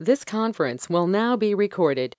This conference will now be recorded.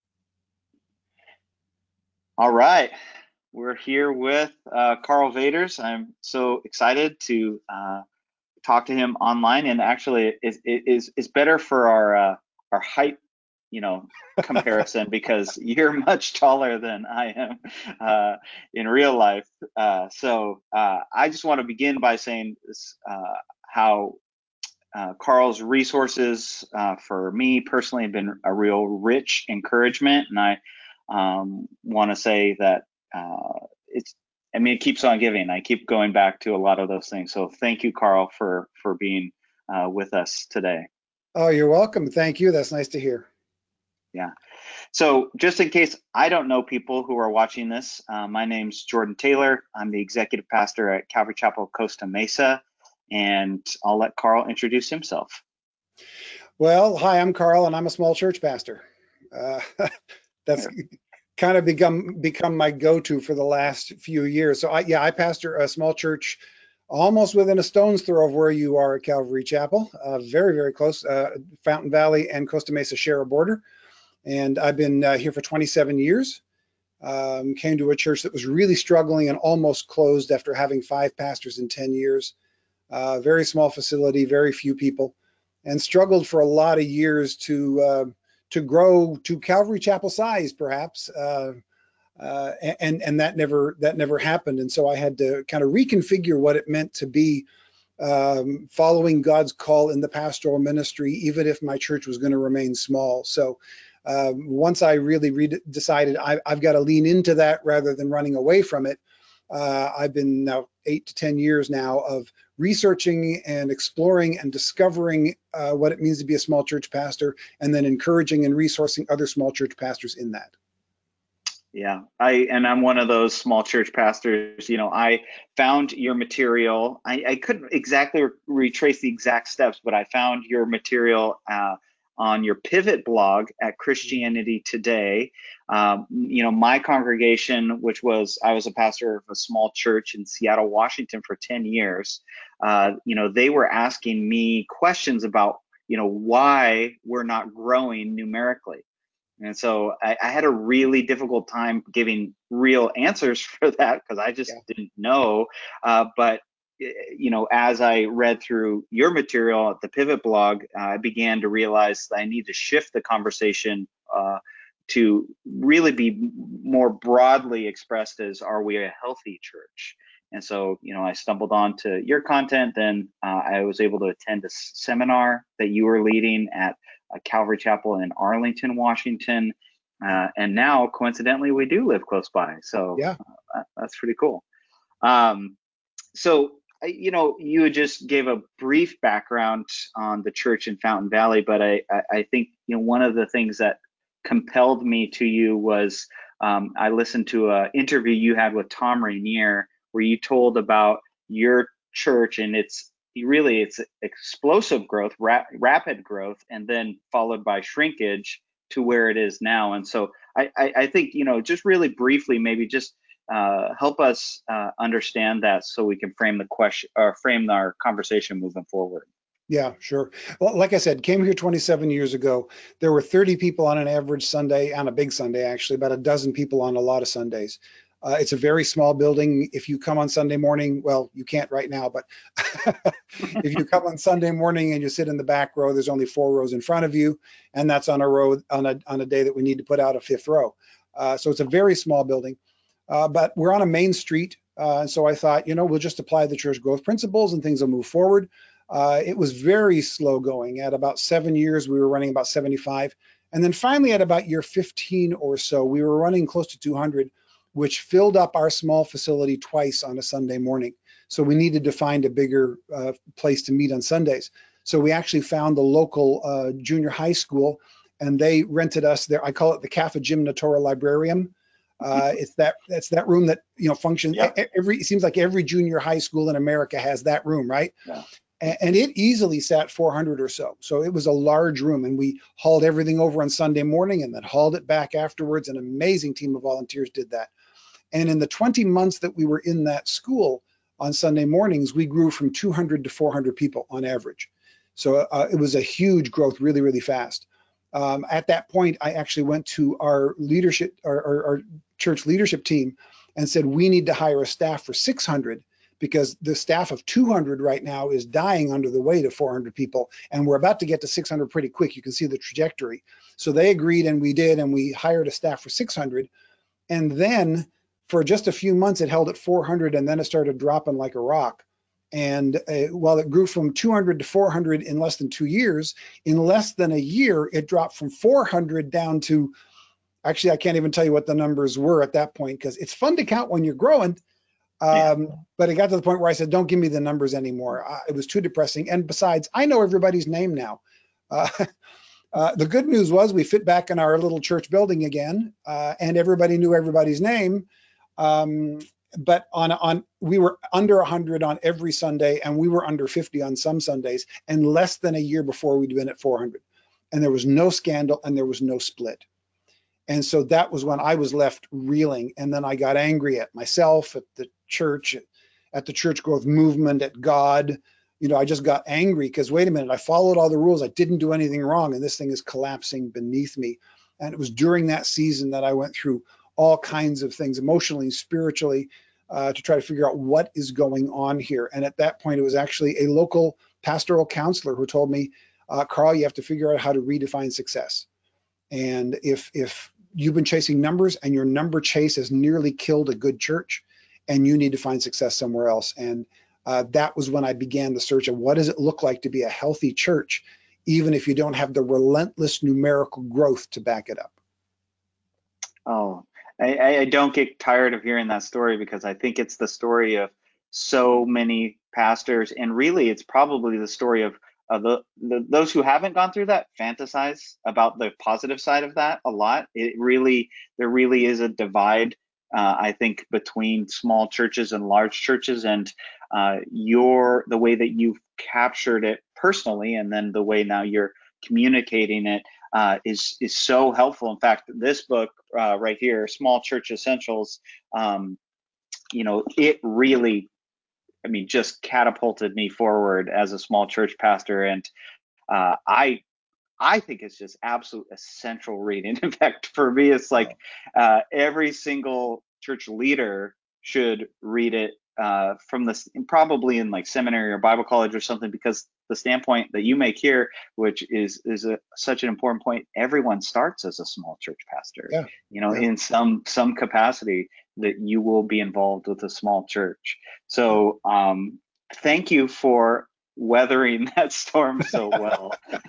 All right, we're here with Carl Vaders. I'm so excited to talk to him online, and actually, is better for our height, you know, comparison because you're much taller than I am in real life. I just want to begin by saying this, how Carl's resources for me personally have been a real rich encouragement, and I want to say that it's. I mean, it keeps on giving. I keep going back to a lot of those things. So thank you, Carl, for being with us today. Oh, you're welcome. Thank you. That's nice to hear. Yeah. So just in case I don't know people who are watching this, my name's Jordan Taylor. I'm the executive pastor at Calvary Chapel Costa Mesa, and I'll let Carl introduce himself. Well, hi, I'm Carl, and I'm a small church pastor. Uh, that's kind of become my go-to for the last few years. So I pastor a small church almost within a stone's throw of where you are at Calvary Chapel, very, very close. Fountain Valley and Costa Mesa share a border, and I've been here for 27 years. Came to a church that was really struggling and almost closed after having 5 pastors in 10 years. Very small facility, very few people, and struggled for a lot of years to grow to Calvary Chapel size, perhaps. And that never happened. And so I had to kind of reconfigure what it meant to be following God's call in the pastoral ministry, even if my church was going to remain small. So once I really decided I've got to lean into that rather than running away from it, I've been now 8 to 10 years now of researching and exploring and discovering what it means to be a small church pastor, and then encouraging and resourcing other small church pastors in that. Yeah, I'm one of those small church pastors. You know, I found your material. I couldn't exactly retrace the exact steps, but I found your material on your Pivot blog at Christianity Today. You know, my congregation, which was I was a pastor of a small church in Seattle, Washington for 10 years. You know, they were asking me questions about, you know, why we're not growing numerically. And so I had a really difficult time giving real answers for that because I just Yeah. didn't know. But you know, as I read through your material at the Pivot blog, I began to realize that I need to shift the conversation to really be more broadly expressed as, are we a healthy church? And so, you know, I stumbled onto your content. Then I was able to attend a seminar that you were leading at Calvary Chapel in Arlington, Washington. And now, coincidentally, we do live close by. So Yeah. that's pretty cool. Um, you know, you just gave a brief background on the church in Fountain Valley, but I think, you know, one of the things that compelled me to you was I listened to an interview you had with Tom Rainier where you told about your church and it's explosive growth, rapid growth, and then followed by shrinkage to where it is now. And so I think, you know, just really briefly, maybe just help us understand that so we can frame the question or frame our conversation moving forward. Yeah, sure. Well, like I said, came here 27 years ago. There were 30 people on an average Sunday, on a big Sunday, actually, about a dozen people on a lot of Sundays. It's a very small building. If you come on Sunday morning, well, you can't right now, but if you come on Sunday morning and you sit in the back row, there's only 4 rows in front of you, and that's on a row on a day that we need to put out a fifth row. So it's a very small building, but we're on a main street. And so I thought, you know, we'll just apply the church growth principles and things will move forward. It was very slow going. At about 7 years, we were running about 75. And then finally, at about year 15 or so, we were running close to 200, which filled up our small facility twice on a Sunday morning. So we needed to find a bigger place to meet on Sundays. So we actually found the local junior high school, and they rented us there. I call it the Kappa Gymnatora Librarium. It's that room that, you know, functions Yep. it seems like every junior high school in America has that room, right? Yeah. And it easily sat 400 or so. So it was a large room, and we hauled everything over on Sunday morning and then hauled it back afterwards. An amazing team of volunteers did that. And in the 20 months that we were in that school on Sunday mornings, we grew from 200 to 400 people on average. So it was a huge growth, really, really fast. At that point, I actually went to our leadership, our church leadership team, and said we need to hire a staff for 600 because the staff of 200 right now is dying under the weight of 400 people, and we're about to get to 600 pretty quick. You can see the trajectory. So they agreed, and we did, and we hired a staff for 600. And then for just a few months, it held at 400, and then it started dropping like a rock. And while it grew from 200 to 400 in less than 2 years, in less than a year, it dropped from 400 down to, actually, I can't even tell you what the numbers were at that point because it's fun to count when you're growing. Yeah. But it got to the point where I said, don't give me the numbers anymore. It was too depressing. And besides, I know everybody's name now. Uh, the good news was we fit back in our little church building again, and everybody knew everybody's name. But we were under 100 on every Sunday, and we were under 50 on some Sundays, and less than a year before we'd been at 400. And there was no scandal, and there was no split. And so that was when I was left reeling. And then I got angry at myself, at the church, at the church growth movement, at God. I just got angry because, wait a minute, I followed all the rules. I didn't do anything wrong. And this thing is collapsing beneath me. And it was during that season that I went through all kinds of things, emotionally and spiritually, to try to figure out what is going on here. And at that point, it was actually a local pastoral counselor who told me, Carl, you have to figure out how to redefine success. And if you've been chasing numbers and your number chase has nearly killed a good church, and you need to find success somewhere else. And that was when I began the search of what does it look like to be a healthy church, even if you don't have the relentless numerical growth to back it up. Oh, I don't get tired of hearing that story because I think it's the story of so many pastors, and really, it's probably the story of those who haven't gone through that fantasize about the positive side of that a lot. There really is a divide, I think, between small churches and large churches, and the way that you've captured it personally, and then the way now you're communicating it is so helpful. In fact, this book right here, Small Church Essentials, it really, just catapulted me forward as a small church pastor, and I think it's just absolute essential reading. In fact, for me, it's like every single church leader should read it from this, probably in like seminary or Bible college or something, because the standpoint that you make here, which is such an important point, everyone starts as a small church pastor. Yeah. In some capacity, that you will be involved with a small church. So thank you for weathering that storm so well.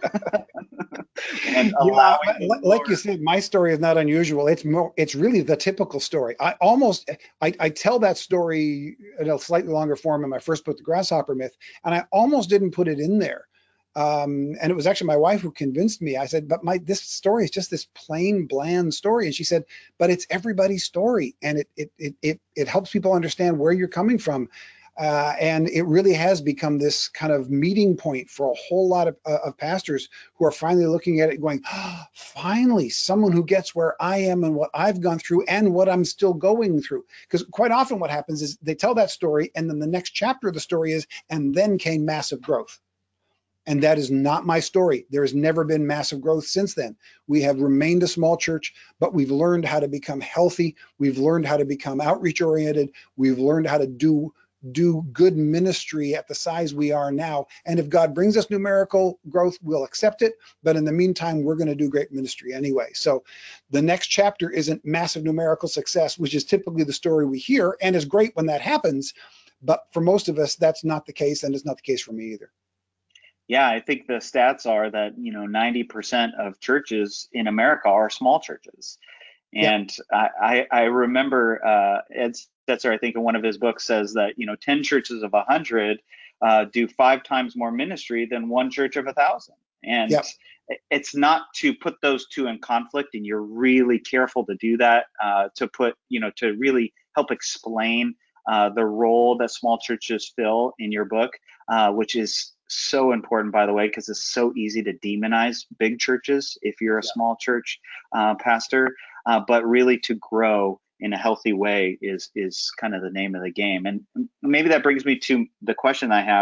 And allowing like you said, my story is not unusual. It's really the typical story. I tell that story in a slightly longer form in my first book, The Grasshopper Myth, and I almost didn't put it in there. And it was actually my wife who convinced me. I said, but this story is just this plain, bland story. And she said, but it's everybody's story, and it helps people understand where you're coming from. And it really has become this kind of meeting point for a whole lot of pastors who are finally looking at it going, oh, finally, someone who gets where I am and what I've gone through and what I'm still going through. Because quite often what happens is they tell that story, and then the next chapter of the story is, and then came massive growth. And that is not my story. There has never been massive growth since then. We have remained a small church, but we've learned how to become healthy. We've learned how to become outreach oriented. We've learned how to do good ministry at the size we are now. And if God brings us numerical growth, we'll accept it. But in the meantime, we're going to do great ministry anyway. So the next chapter isn't massive numerical success, which is typically the story we hear, and is great when that happens. But for most of us, that's not the case, and it's not the case for me either. Yeah, I think the stats are that 90% of churches in America are small churches. And I remember Ed Stetzer, I think in one of his books, says that 10 churches of 100 do 5 times more ministry than one church of 1,000. And it's not to put those two in conflict, and you're really careful to do that, to really help explain the role that small churches fill in your book, which is so important, by the way, because it's so easy to demonize big churches if you're a small church pastor. But really, to grow in a healthy way is kind of the name of the game. And maybe that brings me to the question I have.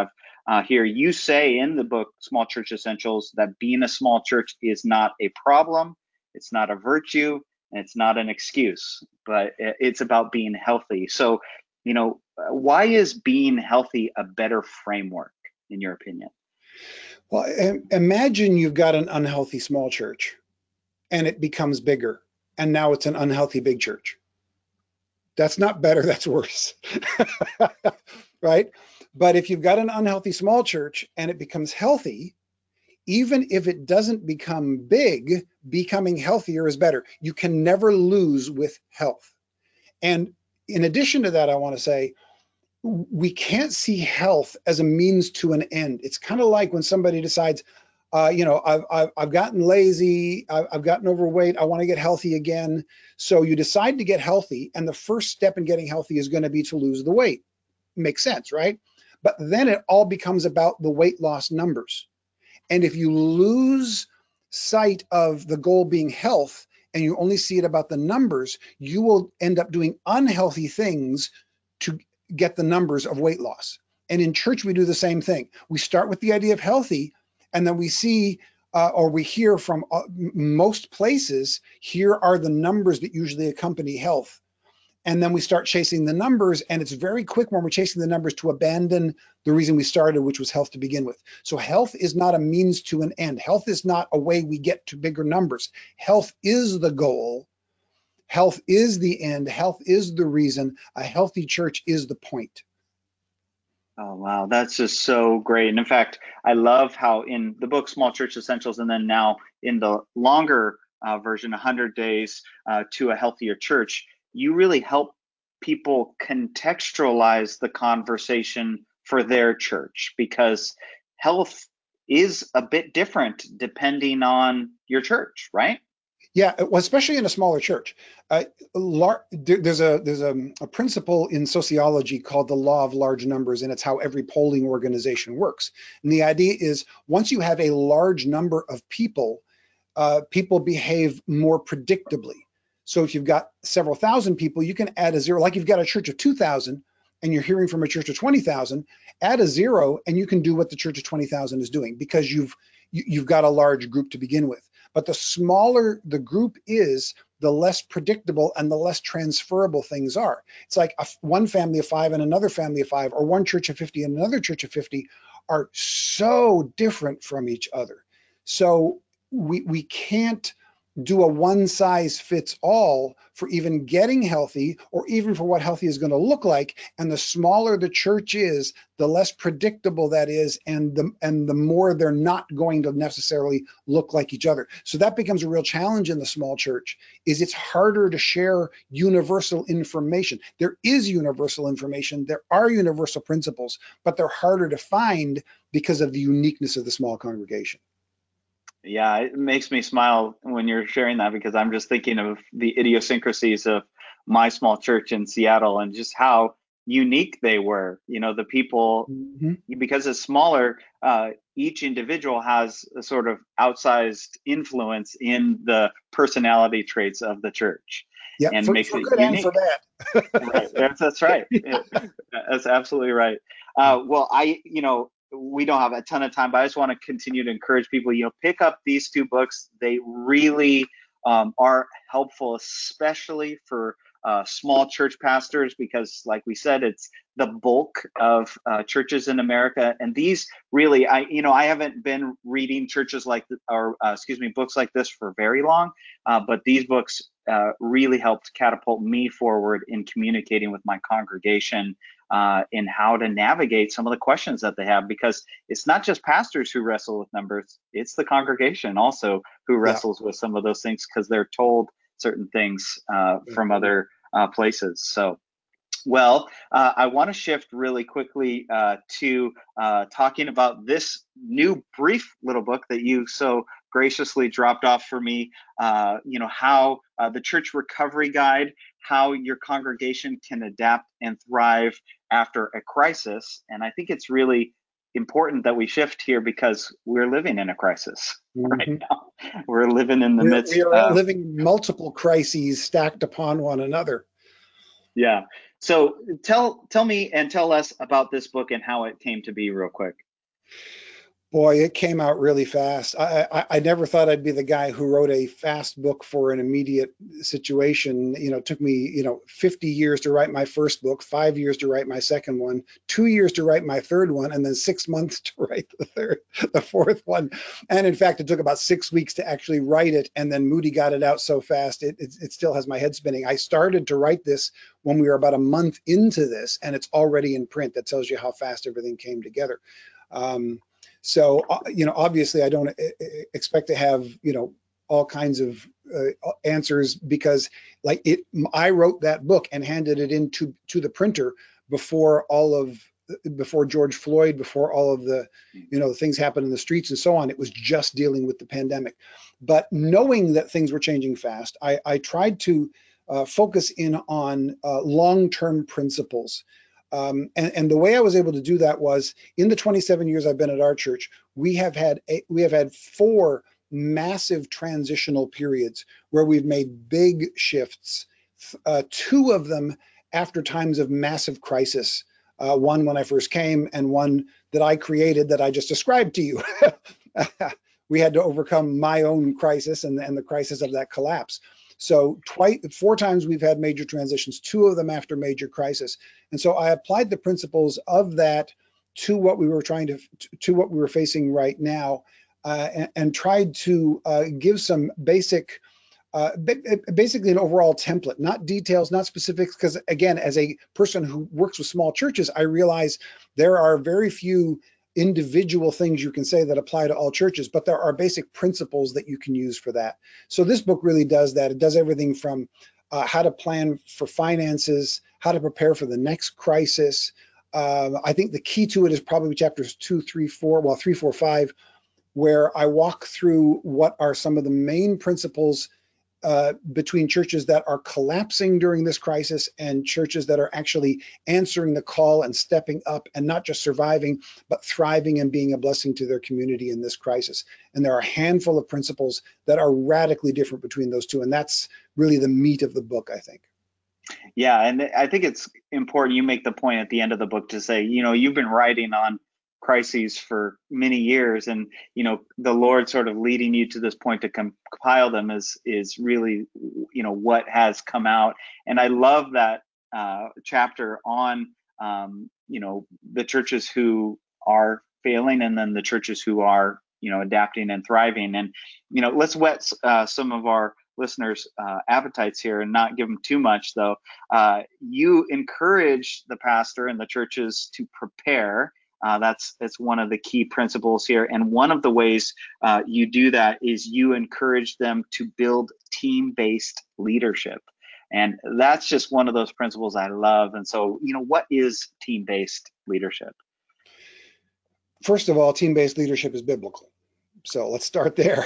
here. You say in the book, Small Church Essentials, that being a small church is not a problem, it's not a virtue, and it's not an excuse, but it's about being healthy. So, why is being healthy a better framework, in your opinion? Well, imagine you've got an unhealthy small church and it becomes bigger, and now it's an unhealthy big church. That's not better, that's worse. Right? But if you've got an unhealthy small church and it becomes healthy, even if it doesn't become big, becoming healthier is better. You can never lose with health. And in addition to that, I want to say we can't see health as a means to an end. It's kind of like when somebody decides, I've gotten lazy, I've gotten overweight, I want to get healthy again. So you decide to get healthy, and the first step in getting healthy is going to be to lose the weight. Makes sense, right? But then it all becomes about the weight loss numbers. And if you lose sight of the goal being health and you only see it about the numbers, you will end up doing unhealthy things to get the numbers of weight loss. And in church, we do the same thing. We start with the idea of healthy, and then we see or we hear from most places, here are the numbers that usually accompany health. And then we start chasing the numbers, and it's very quick when we're chasing the numbers to abandon the reason we started, which was health to begin with. So health is not a means to an end. Health is not a way we get to bigger numbers. Health is the goal. Health is the end. Health is the reason. A healthy church is the point. Oh, wow. That's just so great. And in fact, I love how in the book, Small Church Essentials, and then now in the longer version, 100 Days to a Healthier Church, you really help people contextualize the conversation for their church, because health is a bit different depending on your church, right? Yeah, well, especially in a smaller church. There's a principle in sociology called the law of large numbers, and it's how every polling organization works. And the idea is once you have a large number of people, people behave more predictably. So if you've got several thousand people, you can add a zero. Like you've got a church of 2,000 and you're hearing from a church of 20,000, add a zero and you can do what the church of 20,000 is doing because you've got a large group to begin with. But the smaller the group is, the less predictable and the less transferable things are. It's like one family of five and another family of five, or one church of 50 and another church of 50 are so different from each other. So we can't do a one size fits all for even getting healthy or even for what healthy is going to look like. And the smaller the church is, the less predictable that is, and the more they're not going to necessarily look like each other. So that becomes a real challenge in the small church. Is it's harder to share universal information. There is universal information, there are universal principles, but they're harder to find because of the uniqueness of the small congregation. Yeah, it makes me smile when you're sharing that, because I'm just thinking of the idiosyncrasies of my small church in Seattle and just how unique they were. The people, Mhm. because it's smaller, each individual has a sort of outsized influence in the personality traits of the church Yeah, and makes for it good and for unique. Right. bad. That's right. That's absolutely right. Well, we don't have a ton of time, but I just want to continue to encourage people, pick up these two books. They really are helpful, especially for small church pastors, because like we said, it's the bulk of churches in America. And these really, I haven't been reading churches books like this for very long, but these books really helped catapult me forward in communicating with my congregation in how to navigate some of the questions that they have, because it's not just pastors who wrestle with numbers, it's the congregation also who Yeah. wrestles with some of those things because they're told certain things from other places. So, well, I want to shift really quickly to talking about this new brief little book that you so graciously dropped off for me. How the Church Recovery Guide, how your congregation can adapt and thrive after a crisis. And I think it's really important that we shift here because we're living in a crisis right Mhm. now. We're living in the We midst are of. living multiple crises stacked upon one another. Yeah. So tell me and tell us about this book and how it came to be real quick. Boy, it came out really fast. I never thought I'd be the guy who wrote a fast book for an immediate situation. It took me, 50 years to write my first book, 5 years to write my second one, 2 years to write my third one, and then 6 months to write the fourth one. And in fact, it took about 6 weeks to actually write it. And then Moody got it out so fast, it still has my head spinning. I started to write this when we were about a month into this, and it's already in print. That tells you how fast everything came together. So, obviously I don't expect to have, all kinds of answers, because I wrote that book and handed it into the printer before before George Floyd, before all of the, things happened in the streets and so on. It was just dealing with the pandemic. But knowing that things were changing fast, I tried to focus in on long-term principles. And the way I was able to do that was, in the 27 years I've been at our church, we have had 4 massive transitional periods where we've made big shifts. 2 of them after times of massive crisis. One when I first came, and one that I created that I just described to you. We had to overcome my own crisis and the crisis of that collapse. So 4 times we've had major transitions, 2 of them after major crisis. And so I applied the principles of that to what we were to what we were facing right now, and tried to give some basically an overall template, not details, not specifics, because again, as a person who works with small churches, I realize there are very few individual things you can say that apply to all churches, but there are basic principles that you can use for that. So this book really does that. It does everything from how to plan for finances, how to prepare for the next crisis. I think the key to it is probably chapters 2, 3, 4, 3, 4, 5, where I walk through what are some of the main principles between churches that are collapsing during this crisis and churches that are actually answering the call and stepping up and not just surviving, but thriving and being a blessing to their community in this crisis. And there are a handful of principles that are radically different between those two. And that's really the meat of the book, I think. Yeah, and I think it's important you make the point at the end of the book to say, you've been writing on crises for many years, and the Lord sort of leading you to this point to compile them is really what has come out. And I love that chapter on the churches who are failing, and then the churches who are adapting and thriving. And let's whet some of our listeners' appetites here and not give them too much, though. You encourage the pastor and the churches to prepare. That's one of the key principles here. And one of the ways you do that is you encourage them to build team-based leadership. And that's just one of those principles I love. And so, what is team-based leadership? First of all, team-based leadership is biblical. So let's start there.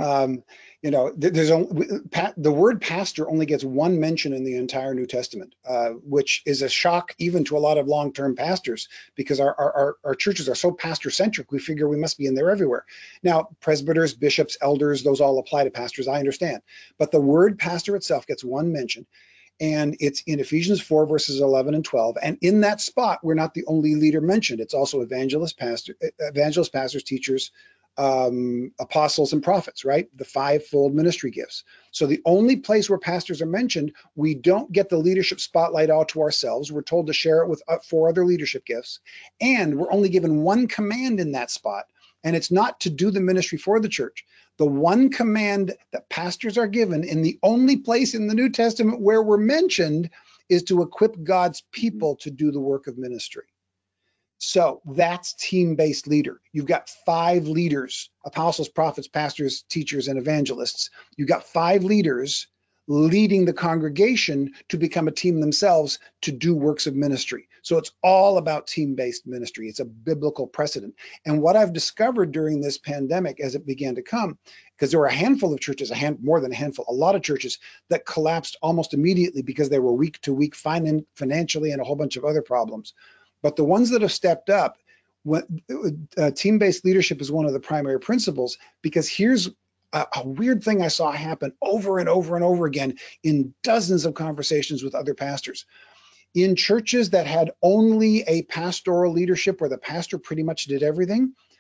The word pastor only gets one mention in the entire New Testament, which is a shock even to a lot of long-term pastors, because our churches are so pastor-centric. We figure we must be in there everywhere. Now, presbyters, bishops, elders, those all apply to pastors, I understand. But the word pastor itself gets one mention. And it's in Ephesians 4, verses 11 and 12. And in that spot, we're not the only leader mentioned. It's also evangelists, pastors, teachers, apostles, and prophets, right? The 5-fold ministry gifts. So the only place where pastors are mentioned, we don't get the leadership spotlight all to ourselves. We're told to share it with 4 other leadership gifts. And we're only given one command in that spot. And it's not to do the ministry for the church. The one command that pastors are given in the only place in the New Testament where we're mentioned is to equip God's people to do the work of ministry. So that's team-based leader. You've got 5 leaders: apostles, prophets, pastors, teachers, and evangelists. You've got 5 leaders leading the congregation to become a team themselves to do works of ministry. So it's all about team-based ministry. It's a biblical precedent. And what I've discovered during this pandemic, as it began to come, because there were a handful of churches, more than a handful, a lot of churches that collapsed almost immediately because they were week to week financially and a whole bunch of other problems. But the ones that have stepped up, team-based leadership is one of the primary principles, because here's a weird thing I saw happen over and over and over again in dozens of conversations with other pastors. In churches that had only a pastoral leadership where the pastor pretty much did everything,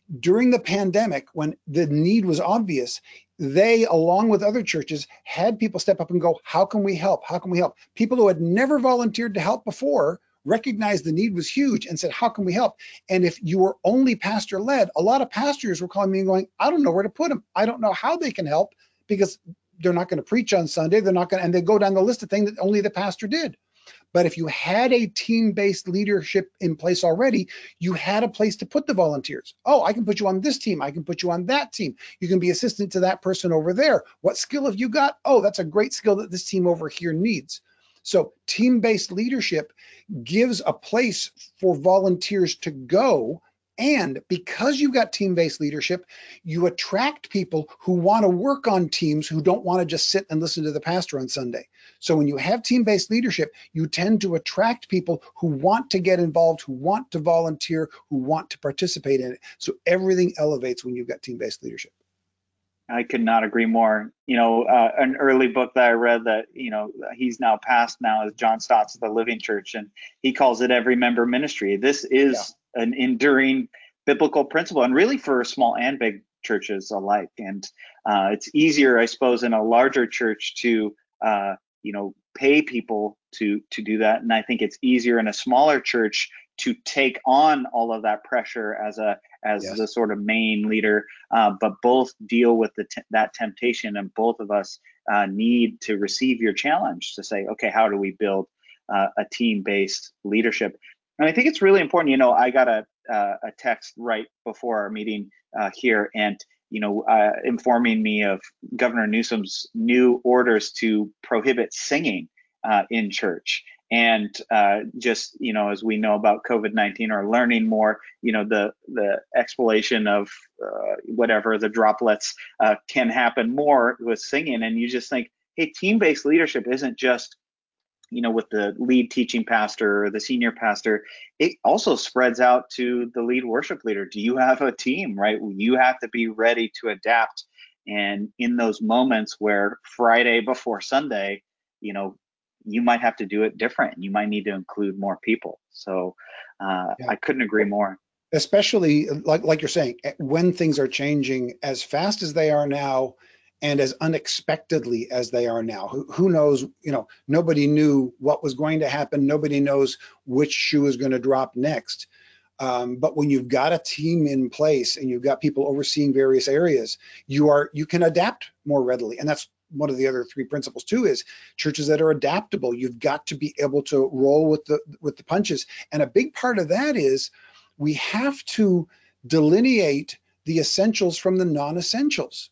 During the pandemic, when the need was obvious, they, along with other churches, had people step up and go, how can we help? How can we help? People who had never volunteered to help before recognized the need was huge and said, how can we help? And if you were only pastor led, a lot of pastors were calling me and going, I don't know where to put them. I don't know how they can help because they're not going to preach on Sunday. They're not going to, and they go down the list of things that only the pastor did. But if you had a team-based leadership in place already, you had a place to put the volunteers. Oh, I can put you on this team. I can put you on that team. You can be assistant to that person over there. What skill have you got? Oh, that's a great skill that this team over here needs. So team-based leadership gives a place for volunteers to go. And because you've got team-based leadership, you attract people who want to work on teams who don't want to just sit and listen to the pastor on Sunday. So when you have team-based leadership, you tend to attract people who want to get involved, who want to volunteer, who want to participate in it. So everything elevates when you've got team-based leadership. I could not agree more. An early book that I read that, he's now passed now is John Stott's The Living Church, and he calls it every member ministry. This Yeah. is an enduring biblical principle, and really for small and big churches alike. And it's easier, I suppose, in a larger church to, pay people to do that. And I think it's easier in a smaller church to take on all of that pressure as Yes. the sort of main leader, but both deal with that temptation, and both of us need to receive your challenge to say, okay, how do we build a team-based leadership? And I think it's really important. I got a text right before our meeting here, and informing me of Governor Newsom's new orders to prohibit singing in church. And just, as we know about COVID-19, or learning more, the explanation of whatever the droplets can happen more with singing. And you just think, hey, team-based leadership isn't just, with the lead teaching pastor or the senior pastor. It also spreads out to the lead worship leader. Do you have a team, right? You have to be ready to adapt. And in those moments where Friday before Sunday, you might have to do it different. You might need to include more people. So Yeah. I couldn't agree more. Especially like you're saying, when things are changing as fast as they are now and as unexpectedly as they are now. Who knows, nobody knew what was going to happen. Nobody knows which shoe is going to drop next. But when you've got a team in place and you've got people overseeing various areas, you can adapt more readily. And that's one of the other three principles too, is churches that are adaptable. You've got to be able to roll with the punches. And a big part of that is we have to delineate the essentials from the non-essentials.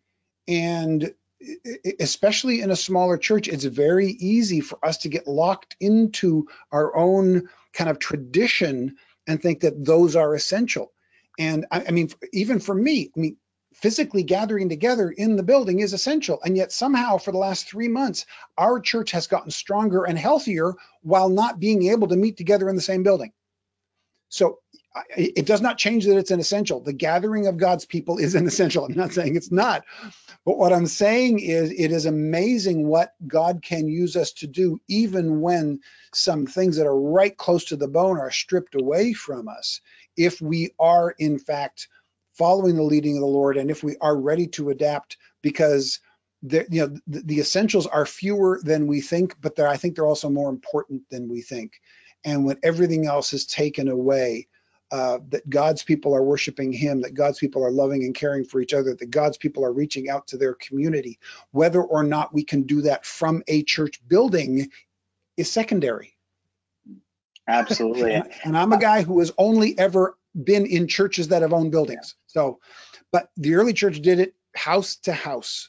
And especially in a smaller church, it's very easy for us to get locked into our own kind of tradition and think that those are essential. And I mean, even for me, physically gathering together in the building is essential. And yet somehow for the last 3 months, our church has gotten stronger and healthier while not being able to meet together in the same building. So it does not change that it's an essential. The gathering of God's people is an essential. I'm not saying it's not. But what I'm saying is it is amazing what God can use us to do, even when some things that are right close to the bone are stripped away from us, if we are in fact following the leading of the Lord, and if we are ready to adapt, because the essentials are fewer than we think, but I think they're also more important than we think. And when everything else is taken away, that God's people are worshiping him, that God's people are loving and caring for each other, that God's people are reaching out to their community. Whether or not we can do that from a church building is secondary. Absolutely. And I'm a guy who has only ever been in churches that have owned buildings. So, but the early church did it house to house.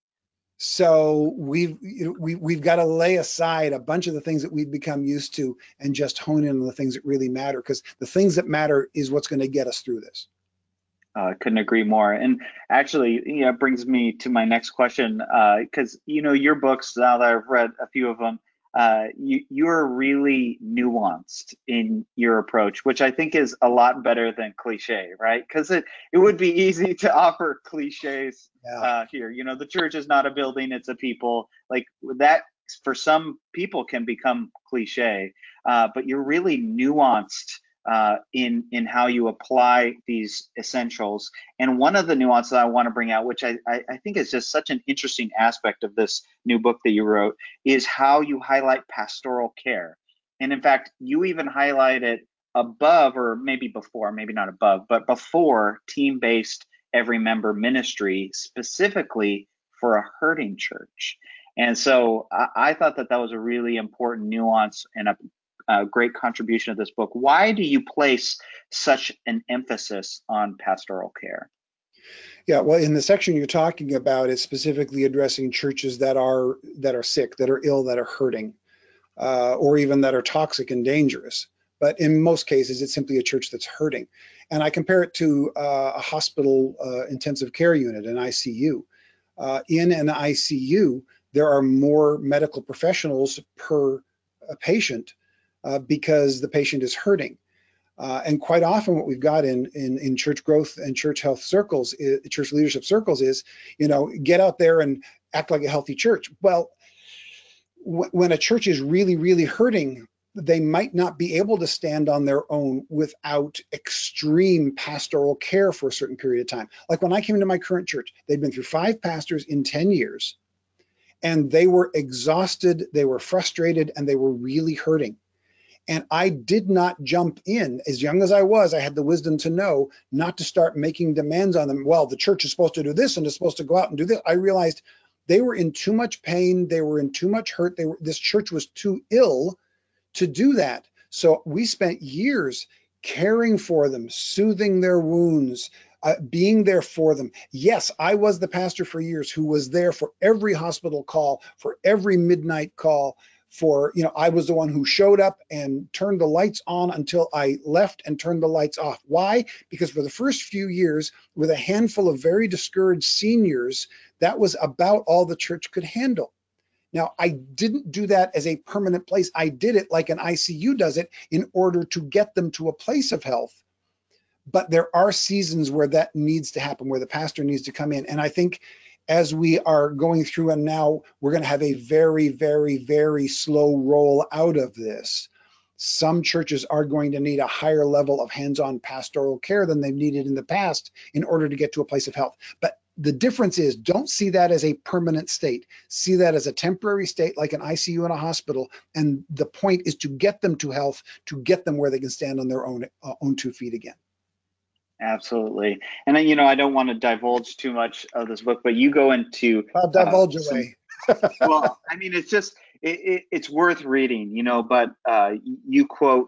So we've got to lay aside a bunch of the things that we've become used to and just hone in on the things that really matter, because the things that matter is what's going to get us through this. Couldn't agree more. And actually, it brings me to my next question, because your books, now that I've read a few of them, you're really nuanced in your approach, which I think is a lot better than cliche, right? Because it would be easy to offer cliches here. The church is not a building, it's a people. Like that, for some people, can become cliche, but you're really nuanced in how you apply these essentials. And one of the nuances I want to bring out, which I think is just such an interesting aspect of this new book that you wrote, is how you highlight pastoral care. And in fact, you even highlight it above, or maybe before, maybe not above, but before team-based every member ministry, specifically for a hurting church. And so I thought that was a really important nuance and a great contribution of this book. Why do you place such an emphasis on pastoral care? Yeah, well, in the section you're talking about, it's specifically addressing churches that are sick, that are ill, that are hurting, or even that are toxic and dangerous. But in most cases, it's simply a church that's hurting. And I compare it to a hospital intensive care unit, an ICU. In an ICU, there are more medical professionals per patient because the patient is hurting. And quite often what we've got in church growth and church health circles, church leadership circles is, get out there and act like a healthy church. Well, when a church is really, really hurting, they might not be able to stand on their own without extreme pastoral care for a certain period of time. Like when I came into my current church, they'd been through 5 pastors in 10 years, and they were exhausted, they were frustrated, and they were really hurting. And I did not jump in. As young as I was, I had the wisdom to know not to start making demands on them. Well, the church is supposed to do this and is supposed to go out and do this. I realized they were in too much pain. They were in too much hurt. This church was too ill to do that. So we spent years caring for them, soothing their wounds, being there for them. Yes, I was the pastor for years who was there for every hospital call, for every midnight call, I was the one who showed up and turned the lights on until I left and turned the lights off. Why? Because for the first few years, with a handful of very discouraged seniors, that was about all the church could handle. Now, I didn't do that as a permanent place. I did it like an ICU does it in order to get them to a place of health. But there are seasons where that needs to happen, where the pastor needs to come in. And I think as we are going through, and now we're going to have a very, very, very slow roll out of this. Some churches are going to need a higher level of hands-on pastoral care than they've needed in the past in order to get to a place of health. But the difference is, don't see that as a permanent state. See that as a temporary state, like an ICU in a hospital. And the point is to get them to health, to get them where they can stand on their own 2 feet again. Absolutely. And then, I don't want to divulge too much of this book, but you go into I'll divulge away. Well, I mean, it's just it's worth reading, but you quote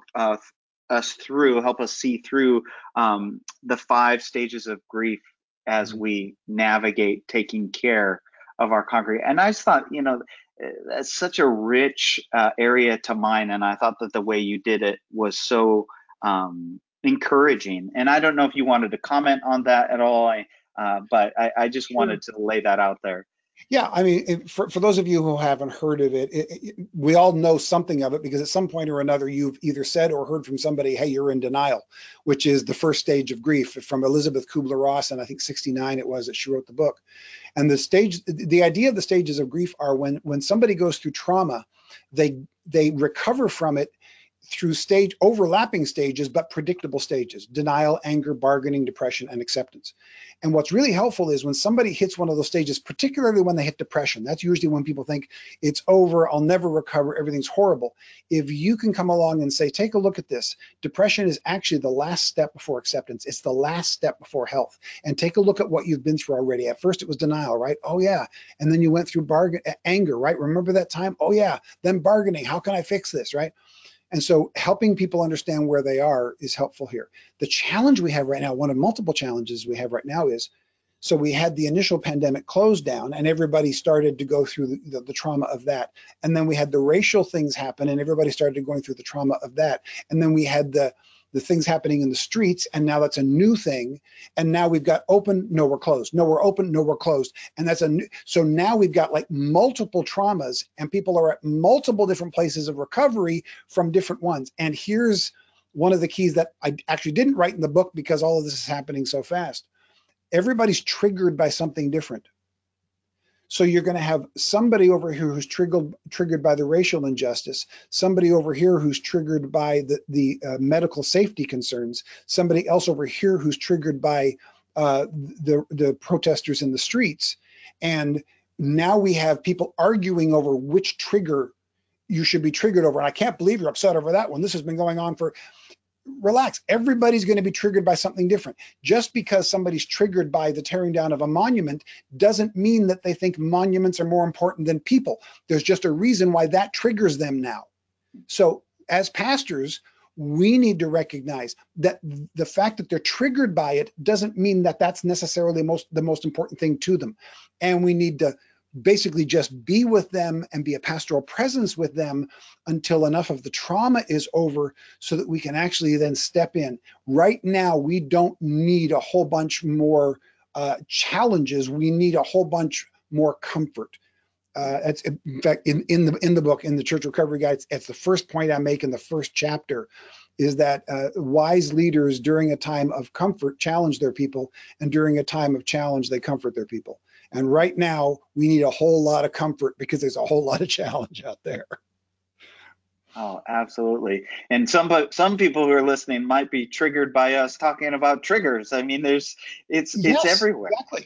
help us see through the 5 stages of grief as we navigate taking care of our congregation. And I just thought, that's such a rich area to mine, and I thought that the way you did it was so encouraging. And I don't know if you wanted to comment on that at all, but I just wanted to lay that out there. Yeah, I mean, for those of you who haven't heard of it, we all know something of it because at some point or another, you've either said or heard from somebody, hey, you're in denial, which is the first stage of grief, from Elizabeth Kubler-Ross, and I think 69 it was that she wrote the book. And the idea of the stages of grief are when somebody goes through trauma, they recover from it through overlapping stages, but predictable stages: denial, anger, bargaining, depression, and acceptance. And what's really helpful is when somebody hits one of those stages, particularly when they hit depression, that's usually when people think it's over, I'll never recover, everything's horrible. If you can come along and say, take a look at this, depression is actually the last step before acceptance. It's the last step before health. And take a look at what you've been through already. At first it was denial, right? Oh yeah. And then you went through anger, right? Remember that time? Oh yeah. Then bargaining. How can I fix this, right? And so helping people understand where they are is helpful here. The challenge we have right now, one of multiple challenges we have right now is, so we had the initial pandemic close down and everybody started to go through the trauma of that. And then we had the racial things happen and everybody started going through the trauma of that. And then we had the things happening in the streets, and now that's a new thing. And now we've got open, no, we're closed. No, we're open, no, we're closed. And that's so now we've got like multiple traumas, and people are at multiple different places of recovery from different ones. And here's one of the keys that I actually didn't write in the book because all of this is happening so fast. Everybody's triggered by something different. So you're going to have somebody over here who's triggered by the racial injustice, somebody over here who's triggered by the medical safety concerns, somebody else over here who's triggered by the protesters in the streets. And now we have people arguing over which trigger you should be triggered over. And I can't believe you're upset over that one. This has been going on for, relax. Everybody's going to be triggered by something different. Just because somebody's triggered by the tearing down of a monument doesn't mean that they think monuments are more important than people. There's just a reason why that triggers them now. So as pastors, we need to recognize that the fact that they're triggered by it doesn't mean that that's necessarily the most important thing to them. And we need to basically just be with them and be a pastoral presence with them until enough of the trauma is over so that we can actually then step in. Right now, we don't need a whole bunch more challenges. We need a whole bunch more comfort. It's, in fact, in the book, in the Church Recovery Guide, it's the first point I make in the first chapter, is that wise leaders during a time of comfort challenge their people, and during a time of challenge, they comfort their people. And right now, we need a whole lot of comfort because there's a whole lot of challenge out there. Oh, absolutely. And some people who are listening might be triggered by us talking about triggers. I mean, it's Yes, everywhere. exactly.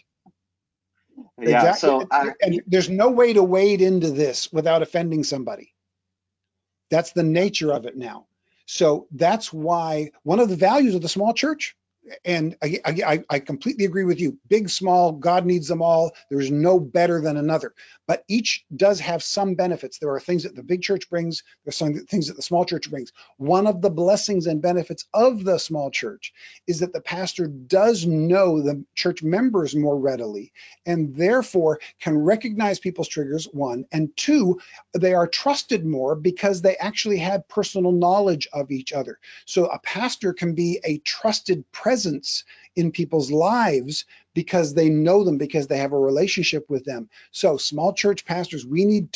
Yeah. Exactly. So And there's no way to wade into this without offending somebody. That's the nature of it now. So that's why one of the values of the small church, and I completely agree with you, big, small, God needs them all. There's no better than another, but each does have some benefits. There are things that the big church brings. There's some things that the small church brings. One of the blessings and benefits of the small church is that the pastor does know the church members more readily, and therefore can recognize people's triggers, one, and two, they are trusted more because they actually have personal knowledge of each other. So a pastor can be a trusted presence in people's lives because they know them, because they have a relationship with them. So small church pastors, we need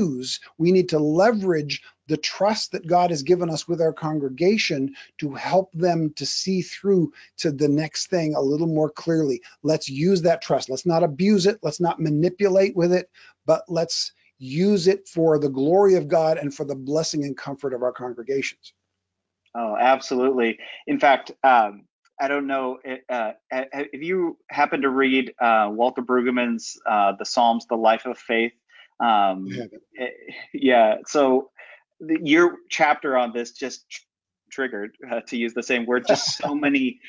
to leverage the trust that God has given us with our congregation to help them to see through to the next thing a little more clearly. Let's use that trust. Let's not abuse it. Let's not manipulate with it, but let's use it for the glory of God and for the blessing and comfort of our congregations. Oh, absolutely. In fact, I don't know if you happen to read Walter Brueggemann's The Psalms, The Life of Faith. Um, eh, yeah. So your chapter on this just triggered, to use the same word, just so many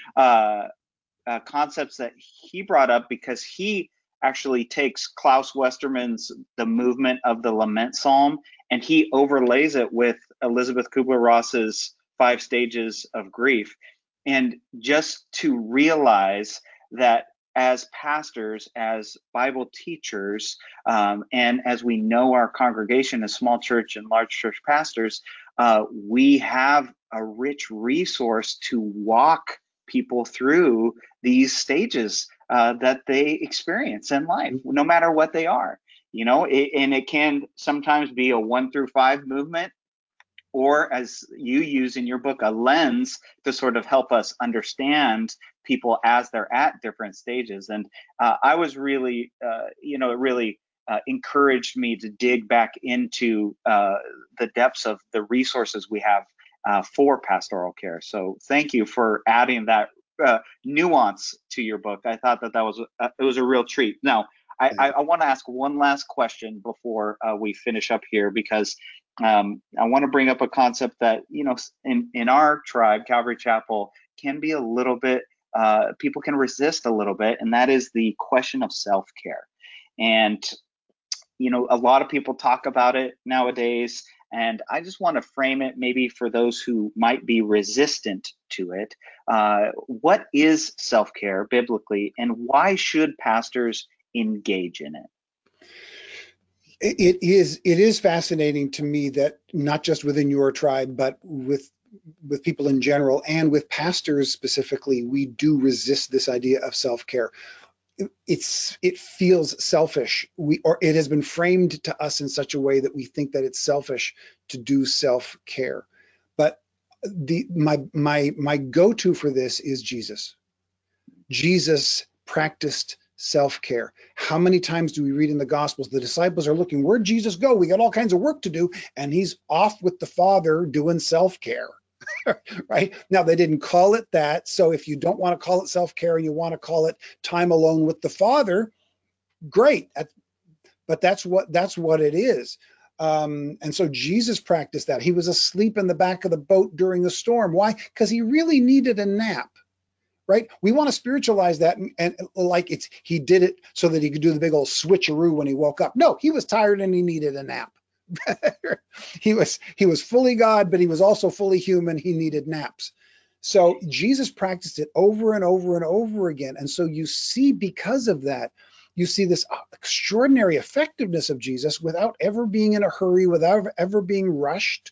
concepts that he brought up, because he actually takes Klaus Westermann's The Movement of the Lament Psalm, and he overlays it with Elizabeth Kubler-Ross's Five Stages of Grief. And just to realize that as pastors, as Bible teachers, and as we know our congregation as small church and large church pastors, we have a rich resource to walk people through these stages that they experience in life, no matter what they are. And it can sometimes be a 1 through 5 movement, or as you use in your book, a lens to sort of help us understand people as they're at different stages. And I was really, it really encouraged me to dig back into the depths of the resources we have for pastoral care. So thank you for adding that nuance to your book. I thought that it was a real treat. Now, I want to ask one last question before we finish up here, because I want to bring up a concept that, in our tribe, Calvary Chapel, can be a little bit, people can resist a little bit, and that is the question of self-care. And, a lot of people talk about it nowadays, and I just want to frame it maybe for those who might be resistant to it. What is self-care biblically, and why should pastors engage in it? It is fascinating to me that not just within your tribe, but with people in general and with pastors specifically, we do resist this idea of self-care. It feels selfish. Or it has been framed to us in such a way that we think that it's selfish to do self-care. But my go-to for this is Jesus. Jesus practiced self-care. How many times do we read in the Gospels the disciples are looking, where'd Jesus go? We got all kinds of work to do, and he's off with the Father doing self-care. Right? Now, they didn't call it that. So if you don't want to call it self-care and you want to call it time alone with the Father, great. But that's what it is. And so Jesus practiced that. He was asleep in the back of the boat during the storm. Why? Because he really needed a nap. Right? We want to spiritualize that and like he did it so that he could do the big old switcheroo when he woke up. No, he was tired and he needed a nap. he was fully God, but he was also fully human. He needed naps. So Jesus practiced it over and over and over again. And so you see, because of that, you see this extraordinary effectiveness of Jesus without ever being in a hurry, without ever being rushed.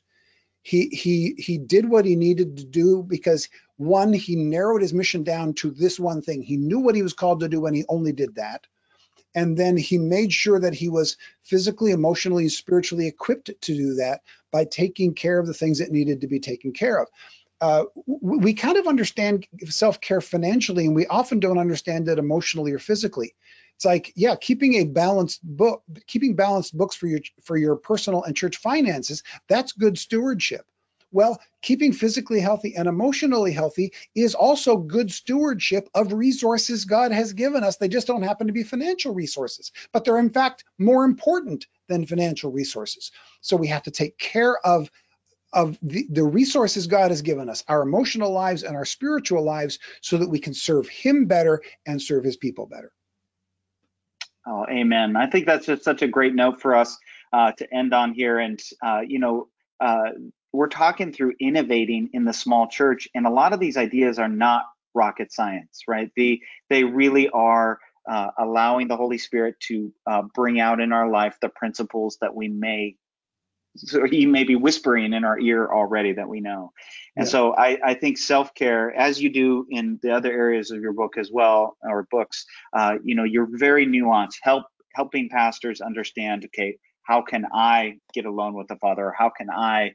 He did what he needed to do because, one, he narrowed his mission down to this one thing. He knew what he was called to do and he only did that. And then he made sure that he was physically, emotionally, and spiritually equipped to do that by taking care of the things that needed to be taken care of. We kind of understand self-care financially, and we often don't understand it emotionally or physically. It's like, yeah, keeping balanced books for your personal and church finances, that's good stewardship. Well, keeping physically healthy and emotionally healthy is also good stewardship of resources God has given us. They just don't happen to be financial resources, but they're in fact more important than financial resources. So we have to take care of the resources God has given us, our emotional lives and our spiritual lives, so that we can serve him better and serve his people better. Oh, amen. I think that's just such a great note for us to end on here. And, we're talking through innovating in the small church, and a lot of these ideas are not rocket science, right? They really are allowing the Holy Spirit to bring out in our life the principles that so he may be whispering in our ear already that we know. And so I think self-care, as you do in the other areas of your book as well, or books, you're very nuanced, helping pastors understand, okay, how can I get alone with the Father? Or how can I,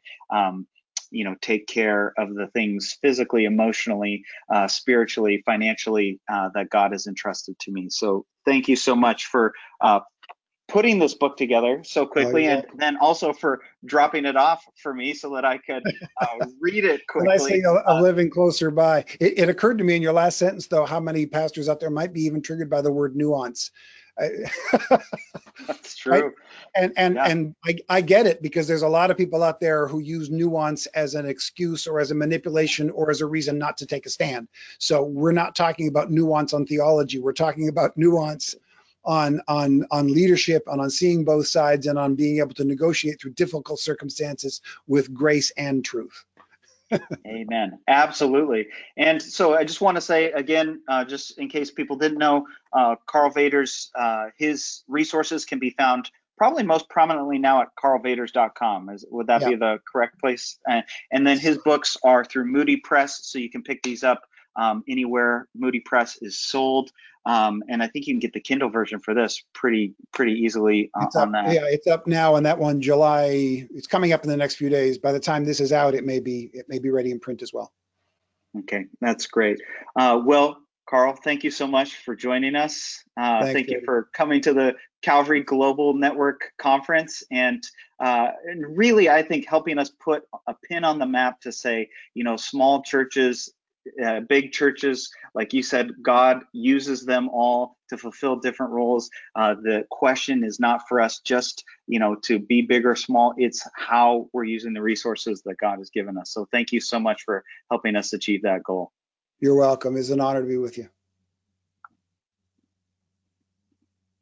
take care of the things physically, emotionally, spiritually, financially that God has entrusted to me. So thank you so much for putting this book together so quickly, and then also for dropping it off for me so that I could read it quickly. Nice thing of living closer by. It occurred to me in your last sentence, though, how many pastors out there might be even triggered by the word nuance. That's true. Right? And I get it, because there's a lot of people out there who use nuance as an excuse or as a manipulation or as a reason not to take a stand. So we're not talking about nuance on theology. We're talking about nuance on leadership and on seeing both sides and on being able to negotiate through difficult circumstances with grace and truth. Amen. Absolutely. And so I just want to say again, just in case people didn't know, Karl Vaters, his resources can be found probably most prominently now at karlvaters.com. Would that be the correct place? And then his books are through Moody Press, so you can pick these up anywhere Moody Press is sold. And I think you can get the Kindle version for this pretty easily on that. Yeah, it's up now, and that one, July, it's coming up in the next few days. By the time this is out, it may be ready in print as well. Okay, that's great. Well, Karl, thank you so much for joining us. Thank you for coming to the Calvary Global Network Conference, and really, I think, helping us put a pin on the map to say, small churches, big churches, like you said, God uses them all to fulfill different roles. The question is not for us just, to be big or small. It's how we're using the resources that God has given us. So thank you so much for helping us achieve that goal. You're welcome. It's an honor to be with you.